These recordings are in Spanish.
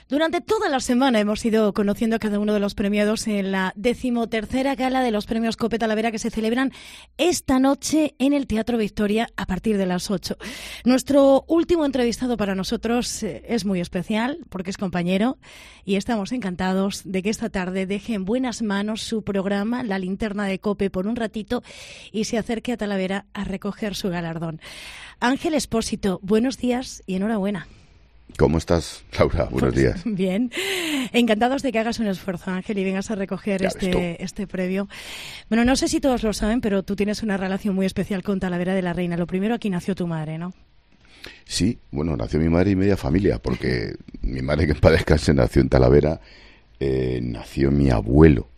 Durante toda la semana hemos ido conociendo a cada uno de los premiados en la 13ª gala de los premios COPE Talavera que se celebran esta noche en el Teatro Victoria a partir de las 8. Nuestro último entrevistado para nosotros es muy especial porque es compañero y estamos encantados de que esta tarde deje en buenas manos su programa, La Linterna de COPE, por un ratito y se acerque a Talavera a recoger su galardón. Ángel Espósito, buenos días y enhorabuena. ¿Cómo estás, Laura? Buenos días. Bien. Encantados de que hagas un esfuerzo, Ángel, y vengas a recoger este premio. Bueno, no sé si todos lo saben, pero tú tienes una relación muy especial con Talavera de la Reina. Lo primero, aquí nació tu madre, ¿no? Sí, bueno, nació mi madre y media familia, porque mi madre, que en paz descanse, nació en Talavera. Nació mi abuelo,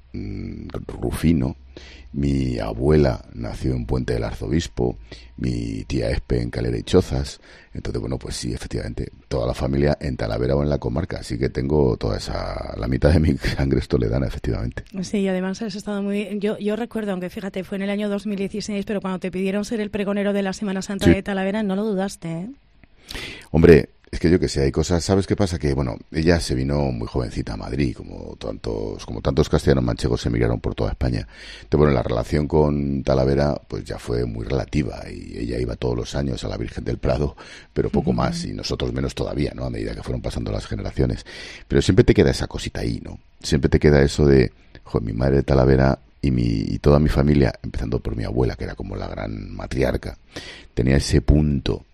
Rufino. Mi abuela nació en Puente del Arzobispo, mi tía Espe en Calera y Chozas. Entonces, bueno, pues sí, efectivamente, toda la familia en Talavera o en la comarca. Así que tengo toda la mitad de mi sangre es toledana, efectivamente. Sí, y además has estado muy... Yo recuerdo, aunque fíjate, fue en el año 2016, pero cuando te pidieron ser el pregonero de la Semana Santa de Talavera, no lo dudaste, ¿eh? Hombre, es que yo que sé, hay cosas, ¿sabes qué pasa? Que, bueno, ella se vino muy jovencita a Madrid, como tantos castellanos manchegos se emigraron por toda España. Entonces, bueno, la relación con Talavera, pues ya fue muy relativa, y ella iba todos los años a la Virgen del Prado, pero poco más, y nosotros menos todavía, ¿no? A medida que fueron pasando las generaciones. Pero siempre te queda esa cosita ahí, ¿no? Siempre te queda eso de, joder, mi madre de Talavera y toda mi familia, empezando por mi abuela, que era como la gran matriarca, tenía ese punto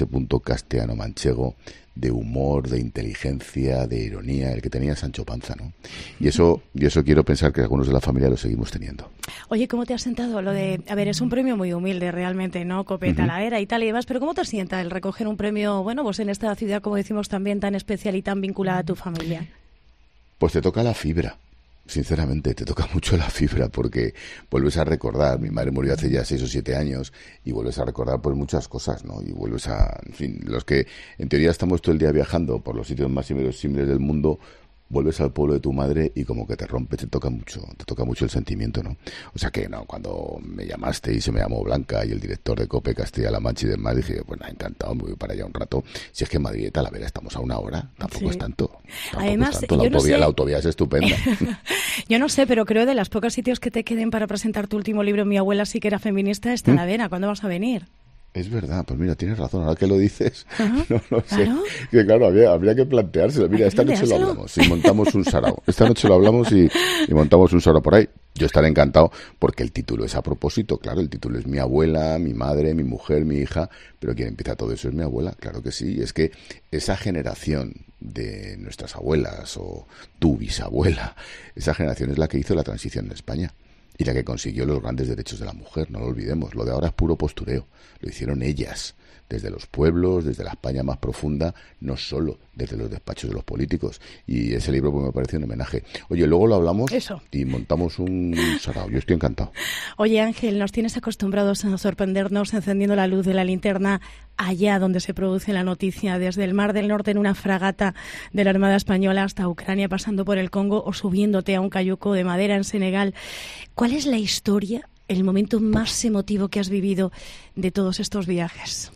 castellano-manchego de humor, de inteligencia, de ironía, el que tenía Sancho Panza, ¿no? Y eso quiero pensar que algunos de la familia lo seguimos teniendo. Oye, ¿cómo te has sentado lo de... A ver, es un premio muy humilde realmente, ¿no? COPE Talavera y tal y demás, pero ¿cómo te sienta el recoger un premio, bueno, pues en esta ciudad, como decimos, también tan especial y tan vinculada a tu familia? Pues te toca la fibra. Sinceramente, te toca mucho la fibra porque vuelves a recordar, mi madre murió hace ya 6 o 7 años y vuelves a recordar pues muchas cosas, ¿no? Y vuelves en fin, los que en teoría estamos todo el día viajando por los sitios más inverosímiles del mundo, vuelves al pueblo de tu madre y como que te rompe, te toca mucho el sentimiento, ¿no? O sea que no, cuando me llamaste y se me llamó Blanca y el director de COPE Castilla-La Mancha y demás, dije, pues nada, encantado, me voy para allá un rato. Si es que en Madrid y Talavera estamos a 1 hora, tampoco es tanto. Además, la autovía es estupenda. Yo no sé, pero creo de los pocos sitios que te queden para presentar tu último libro, Mi abuela sí que era feminista, es Talavera. ¿Cuándo vas a venir? Es verdad, pues mira, tienes razón, ahora que lo dices, no sé, ¿Claro? Que claro, habría que planteárselo. Mira, esta noche lo hablamos y montamos un sarao. Esta noche lo hablamos y montamos un sarao por ahí. Yo estaré encantado porque el título es a propósito, claro, el título es mi abuela, mi madre, mi mujer, mi hija, pero quien empieza todo eso es mi abuela, claro que sí. Es que esa generación de nuestras abuelas o tu bisabuela, esa generación es la que hizo la transición en España. Y la que consiguió los grandes derechos de la mujer, no lo olvidemos. Lo de ahora es puro postureo. Lo hicieron ellas, desde los pueblos, desde la España más profunda, no solo desde los despachos de los políticos. Y ese libro pues me parece un homenaje. Oye, luego lo hablamos y montamos un sarao. Yo estoy encantado. Oye, Ángel, nos tienes acostumbrados a sorprendernos encendiendo la luz de la linterna allá donde se produce la noticia, desde el Mar del Norte en una fragata de la Armada Española hasta Ucrania, pasando por el Congo o subiéndote a un cayuco de madera en Senegal. ¿Cuál es la historia, el momento más emotivo que has vivido de todos estos viajes?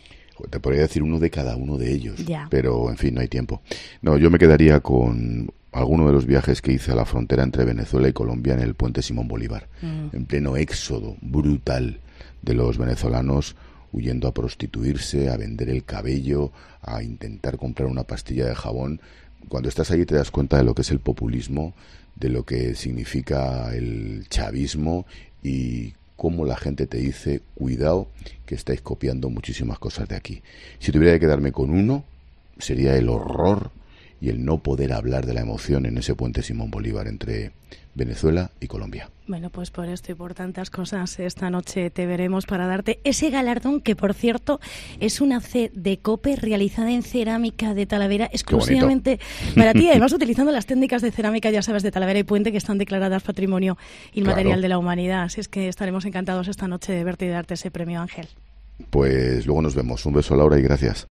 Te podría decir uno de cada uno de ellos, ya. Pero en fin, no hay tiempo. No, yo me quedaría con alguno de los viajes que hice a la frontera entre Venezuela y Colombia en el puente Simón Bolívar, en pleno éxodo brutal de los venezolanos huyendo a prostituirse, a vender el cabello, a intentar comprar una pastilla de jabón. Cuando estás ahí te das cuenta de lo que es el populismo, de lo que significa el chavismo y cómo la gente te dice, cuidado, que estáis copiando muchísimas cosas de aquí. Si tuviera que quedarme con uno, sería el horror y el no poder hablar de la emoción en ese puente Simón Bolívar entre Venezuela y Colombia. Bueno, pues por esto y por tantas cosas esta noche te veremos para darte ese galardón que, por cierto, es una C de COPE realizada en cerámica de Talavera exclusivamente para ti, además utilizando las técnicas de cerámica, ya sabes, de Talavera y Puente, que están declaradas Patrimonio Inmaterial de la Humanidad. Así es que estaremos encantados esta noche de verte y de darte ese premio, Ángel. Pues luego nos vemos. Un beso, Laura, y gracias.